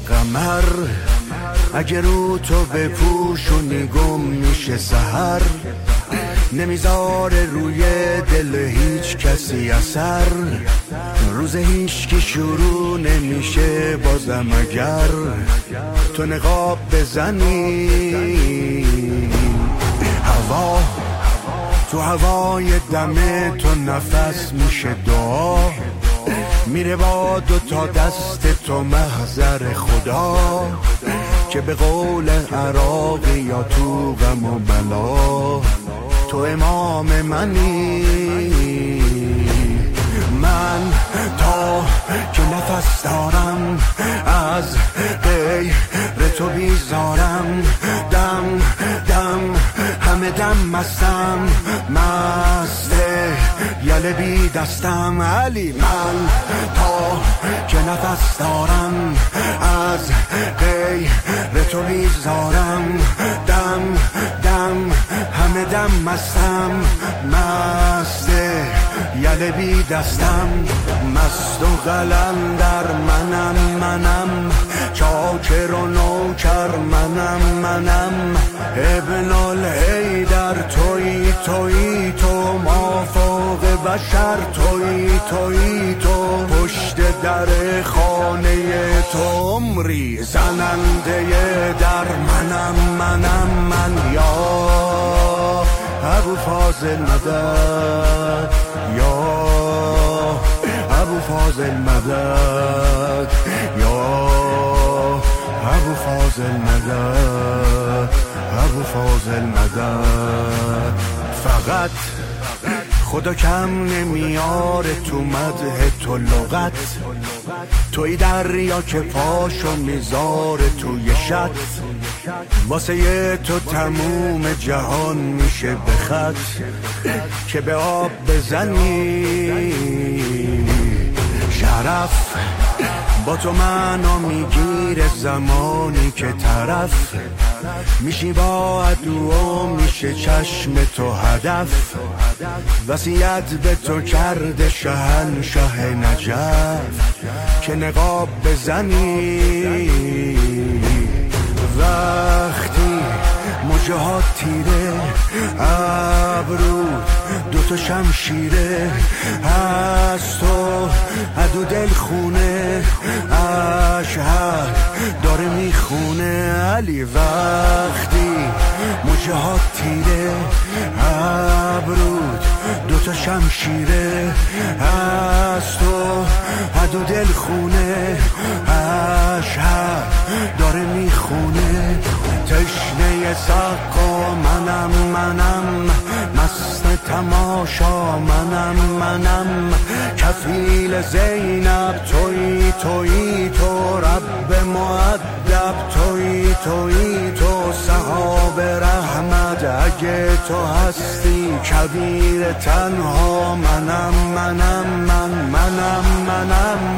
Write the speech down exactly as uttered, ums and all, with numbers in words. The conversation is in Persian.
قمر اگه رو تو بپوشونی گم میشه سحر، نمیذاره روی دل هیچ کسی اثر، روز هیچ کی شروع نمیشه بازم اگر تو نقاب بزنی. هوا تو هوای دم تو نفس میشه دعا، میره با دو تا دست تو محضر خدا، که به قول عراقی یا تو غم و بلا تو امام منی. من تا که نفس دارم از غیر تو بیزارم، دم دم همه دم مستم، مسته یله بی دستم علی. من تا که نفس دارم از غیر تو بیزارم، دم دم همه دم مستم، مسته یله بی دستم، مست و قلندر منم منم، چاکر و نوکر منم منم، ابن الحیدر تویی تویی تو، مافوق بشر تویی تویی تو، پشت در خانه تو عمری زننده در منم منم من. یا ابو فاضل مدد، یا ابو فاضل مدد، یا ابو فاضل مدد، ابو فاضل مدد. فقط خدا کم نمیاره تو مدح تو لغت، توی دریا که پاشو میذاره توی شط، واسه یه تو تموم جهان میشه به خط، که به آب بزنی. شرف با تو منو میگیره زمانی که طرف میشی با عدو و میشه چشم تو هدف، وصیت به تو کرده شهنشاه نجف، که نقاب بزنی. وقتی مجهات تیره ابرو دوتا شمشیره، از تو عدو دل خونه اشهر داره میخونه علی. وقتی مجهات تیره ابرو دوتا شمشیره، از تو عدو دل خونه اشهر داره میخونه، تشنه سقا منم منم، مست تماشا منم منم، کفیل زینب تویی تویی تو، رب مؤدب تویی تویی تو، صحاب رحمت اگه تو هستی، کبیر تنها منم منم من منم منم